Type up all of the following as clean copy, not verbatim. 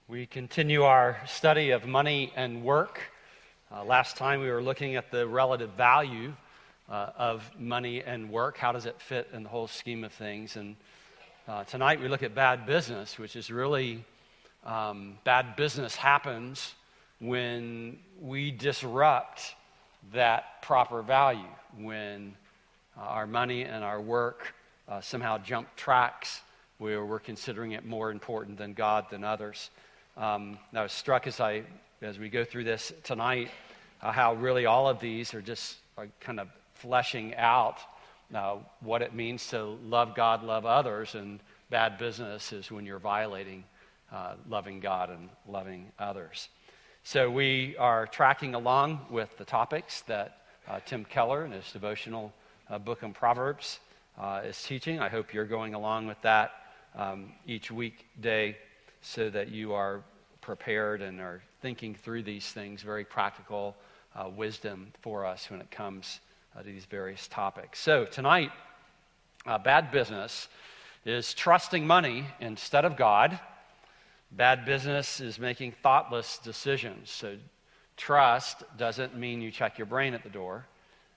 We continue our study of money and work. Last time we were looking at the relative value of money and work. How does it fit in the whole scheme of things? And tonight we look at bad business, which is really bad business happens when we disrupt that proper value, when our money and our work somehow jump tracks where we're considering it more important than God than others. I was struck as we go through this tonight, how really all of these are kind of fleshing out what it means to love God, love others, and bad business is when you're violating loving God and loving others. So we are tracking along with the topics that Tim Keller in his devotional book on Proverbs is teaching. I hope you're going along with that each weekday, so that you are prepared and are thinking through these things, very practical wisdom for us when it comes to these various topics. So tonight, bad business is trusting money instead of God. Bad business is making thoughtless decisions. So trust doesn't mean you check your brain at the door.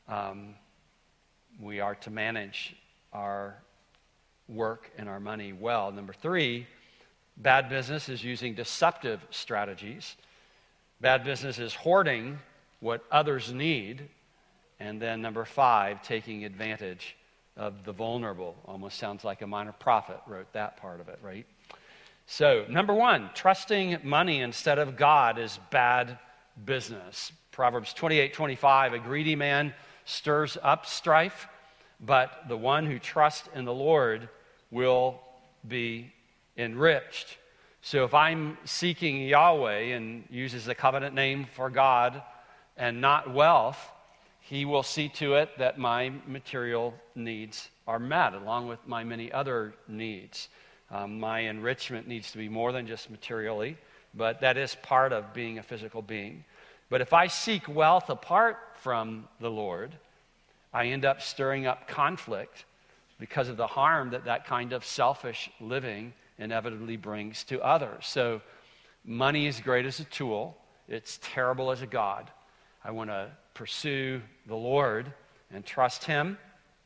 We are to manage our work and our money well. Number 3, bad business is using deceptive strategies. Bad business is hoarding what others need. And then number 5, taking advantage of the vulnerable. Almost sounds like a minor prophet wrote that part of it, right? So, number 1, trusting money instead of God is bad business. Proverbs 28:25, a greedy man stirs up strife, but the one who trusts in the Lord will be enriched. So if I'm seeking Yahweh and uses the covenant name for God and not wealth, He will see to it that my material needs are met, along with my many other needs. My enrichment needs to be more than just materially, but that is part of being a physical being. But if I seek wealth apart from the Lord, I end up stirring up conflict because of the harm that kind of selfish living inevitably brings to others. So money is great as a tool. It's terrible as a god. I want to pursue the Lord and trust Him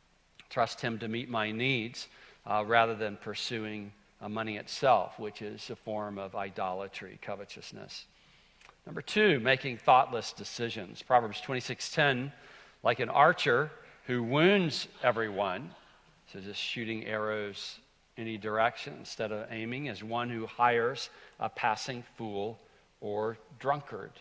to meet my needs, rather than pursuing money itself, which is a form of idolatry, covetousness. Number 2, making thoughtless decisions. Proverbs 26:10, like an archer who wounds everyone, so just shooting arrows any direction instead of aiming, is one who hires a passing fool or drunkard.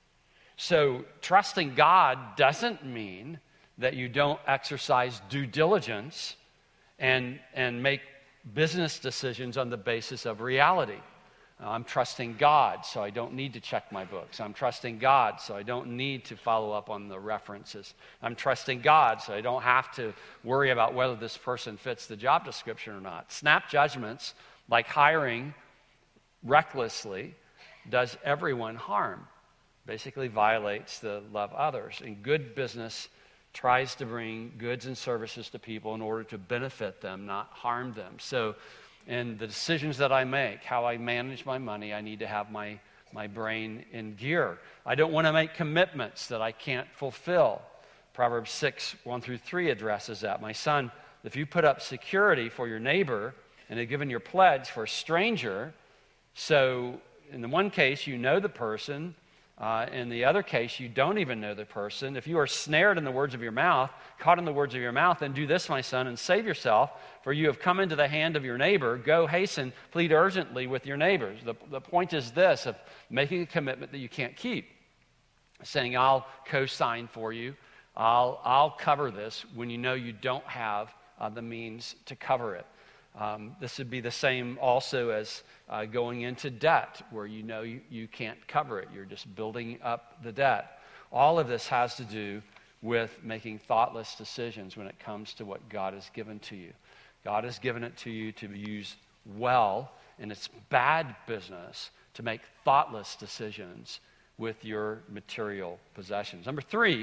So trusting God doesn't mean that you don't exercise due diligence and make business decisions on the basis of reality. I'm trusting God, so I don't need to check my books. I'm trusting God, so I don't need to follow up on the references. I'm trusting God, so I don't have to worry about whether this person fits the job description or not. Snap judgments, like hiring recklessly, does everyone harm. Basically violates the love others. And good business tries to bring goods and services to people in order to benefit them, not harm them. So in the decisions that I make, how I manage my money, I need to have my brain in gear. I don't want to make commitments that I can't fulfill. Proverbs 6:1-3 addresses that. My son, if you put up security for your neighbor and have given your pledge for a stranger, so in the one case you know the person, in the other case, you don't even know the person. If you are snared in the words of your mouth, caught in the words of your mouth, then do this, my son, and save yourself, for you have come into the hand of your neighbor. Go hasten, plead urgently with your neighbors. The point is this, of making a commitment that you can't keep. Saying, I'll co-sign for you. I'll cover this when you know you don't have the means to cover it. This would be the same also as going into debt, where you know you can't cover it. You're just building up the debt. All of this has to do with making thoughtless decisions when it comes to what God has given to you. God has given it to you to use well, and it's bad business to make thoughtless decisions with your material possessions. Number 3,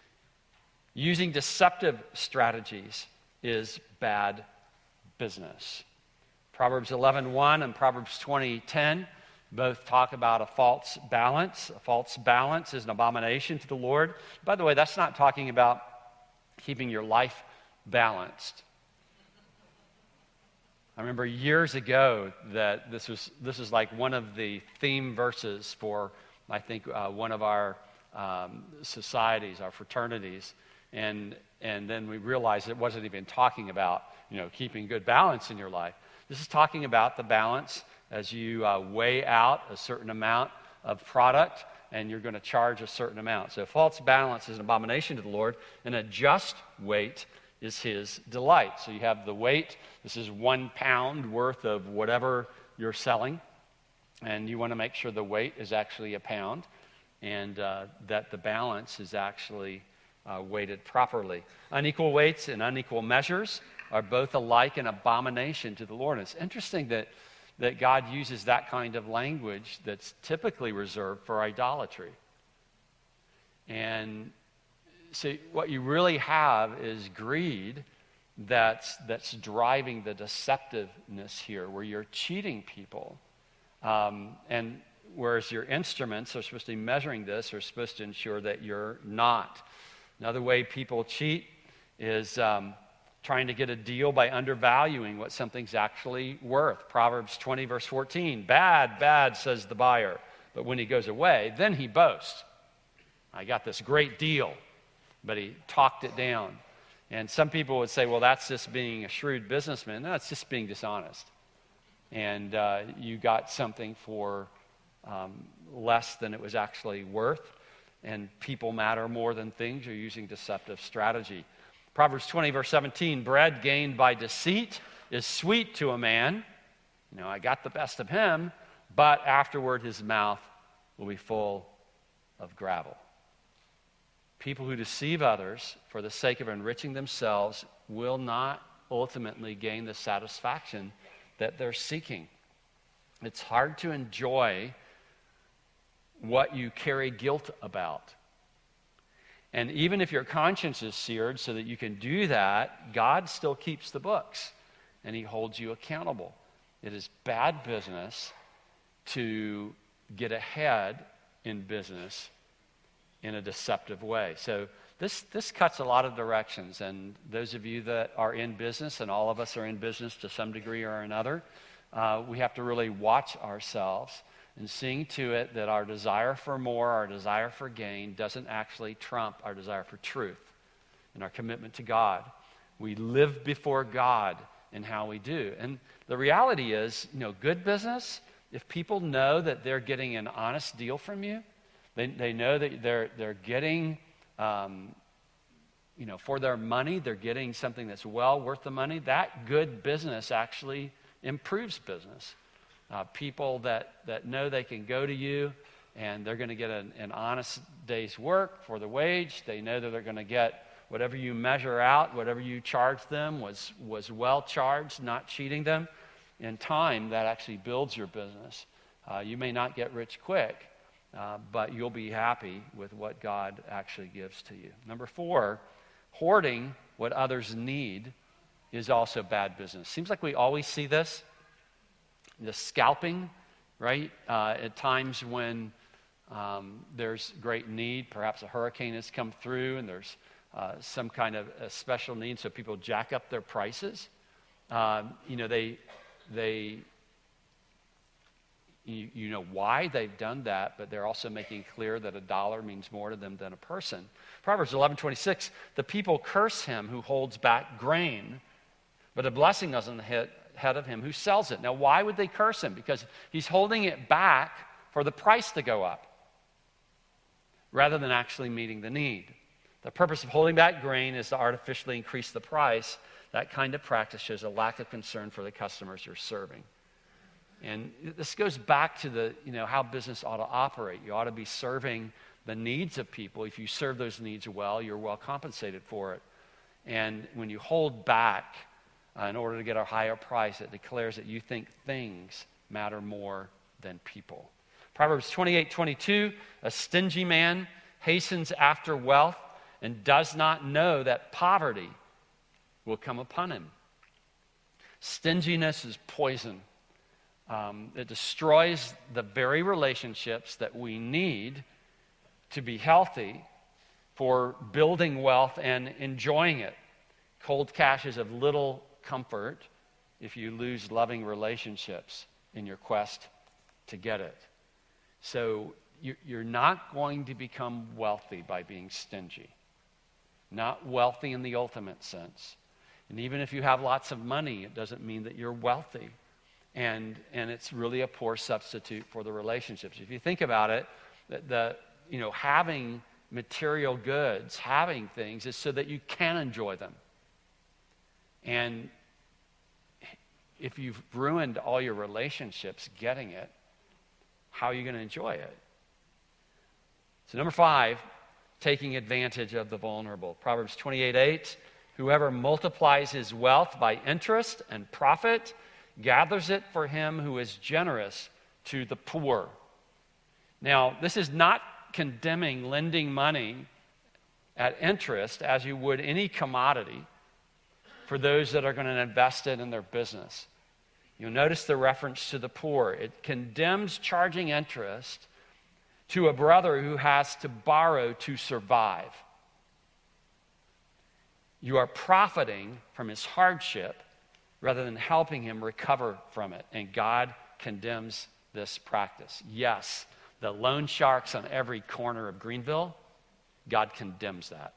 using deceptive strategies is bad business. Proverbs 11:1 and Proverbs 20:10 both talk about a false balance. A false balance is an abomination to the Lord. By the way, that's not talking about keeping your life balanced. I remember years ago that this was like one of the theme verses for, I think, one of our societies, our fraternities, and then we realized it wasn't even talking about, keeping good balance in your life. This is talking about the balance as you weigh out a certain amount of product, and you're going to charge a certain amount. So false balance is an abomination to the Lord, and a just weight is his delight. So you have the weight. This is 1 pound worth of whatever you're selling, and you want to make sure the weight is actually a pound, and that the balance is actually weighted properly. Unequal weights and unequal measures are both alike an abomination to the Lord. And it's interesting that God uses that kind of language that's typically reserved for idolatry. And so what you really have is greed that's driving the deceptiveness here, where you're cheating people. And whereas your instruments are supposed to be measuring this, are supposed to ensure that you're not. Another way people cheat is trying to get a deal by undervaluing what something's actually worth. Proverbs 20, verse 14, bad, says the buyer. But when he goes away, then he boasts. I got this great deal, but he talked it down. And some people would say, well, that's just being a shrewd businessman. No, it's just being dishonest. And you got something for less than it was actually worth. And people matter more than things. You're using deceptive strategy. Proverbs 20, verse 17, bread gained by deceit is sweet to a man. I got the best of him, but afterward his mouth will be full of gravel. People who deceive others for the sake of enriching themselves will not ultimately gain the satisfaction that they're seeking. It's hard to enjoy what you carry guilt about. And even if your conscience is seared so that you can do that, God still keeps the books and he holds you accountable. It is bad business to get ahead in business in a deceptive way. So this cuts a lot of directions, and those of you that are in business, and all of us are in business to some degree or another, we have to really watch ourselves and seeing to it that our desire for more, our desire for gain, doesn't actually trump our desire for truth and our commitment to God. We live before God in how we do. And the reality is, good business, if people know that they're getting an honest deal from you, they know that they're getting, for their money, they're getting something that's well worth the money, that good business actually improves business. People that know they can go to you and they're going to get an honest day's work for the wage. They know that they're going to get whatever you measure out, whatever you charge them was well charged, not cheating them. In time, that actually builds your business. You may not get rich quick, but you'll be happy with what God actually gives to you. Number 4, hoarding what others need is also bad business. Seems like we always see this. The scalping, right? At times when there's great need, perhaps a hurricane has come through and there's some kind of a special need, so people jack up their prices. You know why they've done that, but they're also making clear that $1 means more to them than a person. Proverbs 11:26, the people curse him who holds back grain, but a blessing is on the head of him who sells it. Now, why would they curse him? Because he's holding it back for the price to go up rather than actually meeting the need. The purpose of holding back grain is to artificially increase the price. That kind of practice shows a lack of concern for the customers you're serving. And this goes back to how business ought to operate. You ought to be serving the needs of people. If you serve those needs well, you're well compensated for it. And when you hold back in order to get a higher price, it declares that you think things matter more than people. Proverbs 28:22, a stingy man hastens after wealth and does not know that poverty will come upon him. Stinginess is poison. It destroys the very relationships that we need to be healthy for building wealth and enjoying it. Cold cash is of little comfort if you lose loving relationships in your quest to get it. So you're not going to become wealthy by being stingy. Not wealthy in the ultimate sense. And even if you have lots of money, it doesn't mean that you're wealthy. And it's really a poor substitute for the relationships. If you think about it, having material goods, having things, is so that you can enjoy them. And if you've ruined all your relationships getting it, how are you going to enjoy it? So number 5, taking advantage of the vulnerable. Proverbs 28:8, whoever multiplies his wealth by interest and profit gathers it for him who is generous to the poor. Now, this is not condemning lending money at interest as you would any commodity for those that are going to invest it in their business. You'll notice the reference to the poor. It condemns charging interest to a brother who has to borrow to survive. You are profiting from his hardship rather than helping him recover from it. And God condemns this practice. Yes, the loan sharks on every corner of Greenville, God condemns that.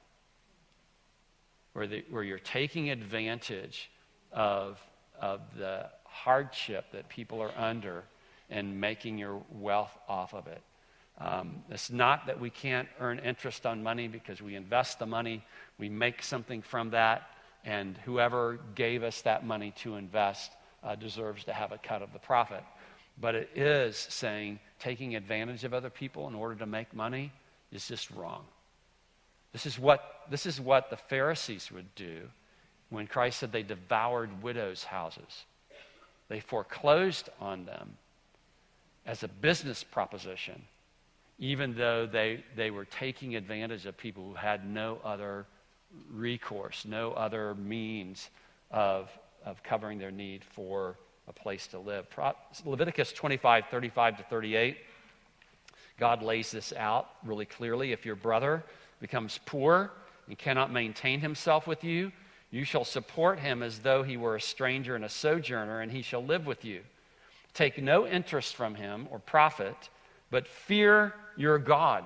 Where you're taking advantage of the hardship that people are under and making your wealth off of it. It's not that we can't earn interest on money because we invest the money, we make something from that, and whoever gave us that money to invest deserves to have a cut of the profit. But it is saying taking advantage of other people in order to make money is just wrong. This is what the Pharisees would do when Christ said they devoured widows' houses. They foreclosed on them as a business proposition, even though they were taking advantage of people who had no other recourse, no other means of covering their need for a place to live. Leviticus 25:35-38, God lays this out really clearly. If your brother becomes poor and cannot maintain himself with you, you shall support him as though he were a stranger and a sojourner, and he shall live with you. Take no interest from him or profit, but fear your God,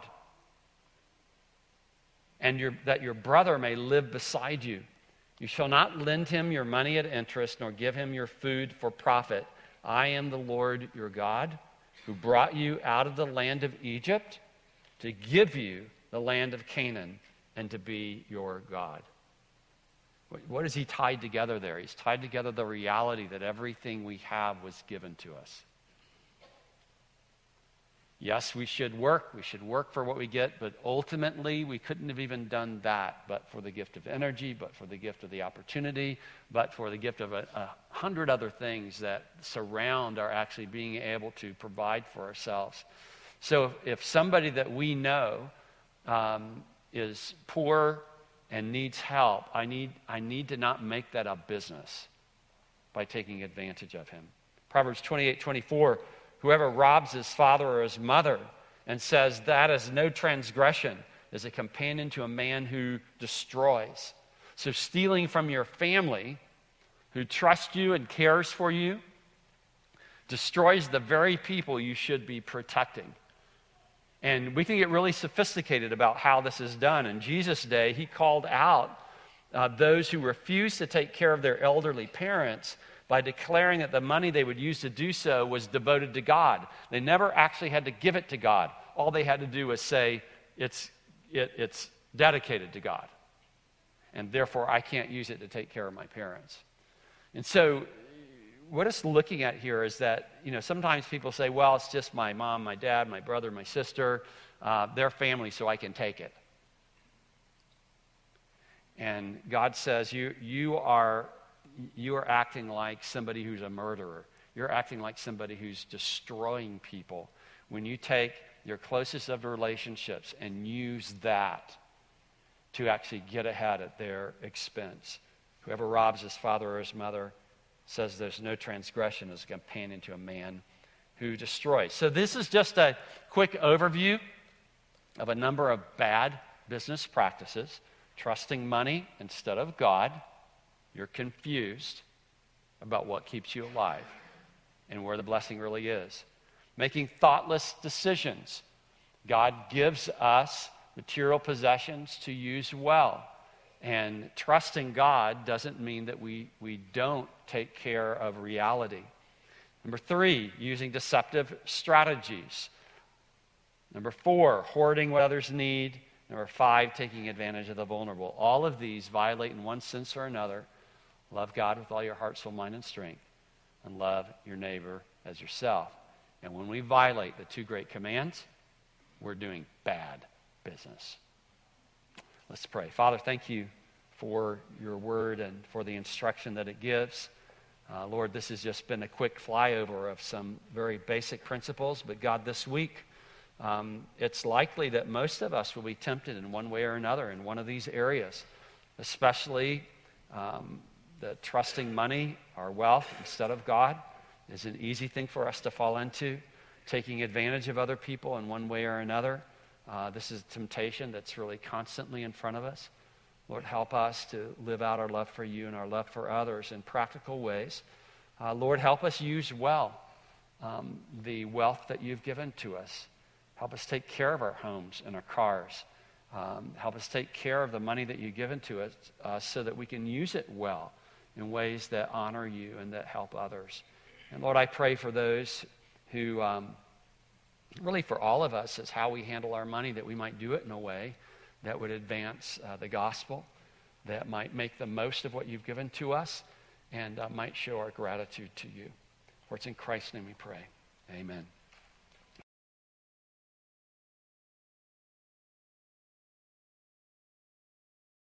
and that your brother may live beside you. You shall not lend him your money at interest, nor give him your food for profit. I am the Lord your God, who brought you out of the land of Egypt to give you the land of Canaan and to be your God. What is he tied together there? He's tied together the reality that everything we have was given to us. Yes, we should work. We should work for what we get, but ultimately we couldn't have even done that but for the gift of energy, but for the gift of the opportunity, but for the gift of 100 other things that surround our actually being able to provide for ourselves. So if somebody that we know is poor and needs help, I need to not make that a business by taking advantage of him. Proverbs 28:24, whoever robs his father or his mother and says that is no transgression is a companion to a man who destroys. So stealing from your family who trusts you and cares for you destroys the very people you should be protecting. And we can get really sophisticated about how this is done. In Jesus' day, he called out those who refused to take care of their elderly parents by declaring that the money they would use to do so was devoted to God. They never actually had to give it to God. All they had to do was say, it's dedicated to God. And therefore, I can't use it to take care of my parents. And so what it's looking at here is that, sometimes people say, well, it's just my mom, my dad, my brother, my sister, their family, so I can take it. And God says, you are acting like somebody who's a murderer. You're acting like somebody who's destroying people when you take your closest of relationships and use that to actually get ahead at their expense. Whoever robs his father or his mother says there's no transgression as a companion to a man who destroys. So this is just a quick overview of a number of bad business practices. Trusting money instead of God. You're confused about what keeps you alive and where the blessing really is. Making thoughtless decisions. God gives us material possessions to use well. And trusting God doesn't mean that we don't take care of reality. Number 3, using deceptive strategies. Number 4, hoarding what others need. Number 5, taking advantage of the vulnerable. All of these violate in one sense or another. Love God with all your heart, soul, mind, and strength. And love your neighbor as yourself. And when we violate the 2 great commands, we're doing bad business. Let's pray. Father, thank you for your word and for the instruction that it gives. Lord, this has just been a quick flyover of some very basic principles. But God, this week, it's likely that most of us will be tempted in one way or another in one of these areas, especially the trusting money, our wealth, instead of God is an easy thing for us to fall into. Taking advantage of other people in one way or another. This is a temptation that's really constantly in front of us. Lord, help us to live out our love for you and our love for others in practical ways. Lord, help us use well the wealth that you've given to us. Help us take care of our homes and our cars. Help us take care of the money that you've given to us so that we can use it well in ways that honor you and that help others. And Lord, I pray for those who, really for all of us, is how we handle our money, that we might do it in a way that would advance the gospel, that might make the most of what you've given to us, and might show our gratitude to you. For it's in Christ's name we pray. Amen.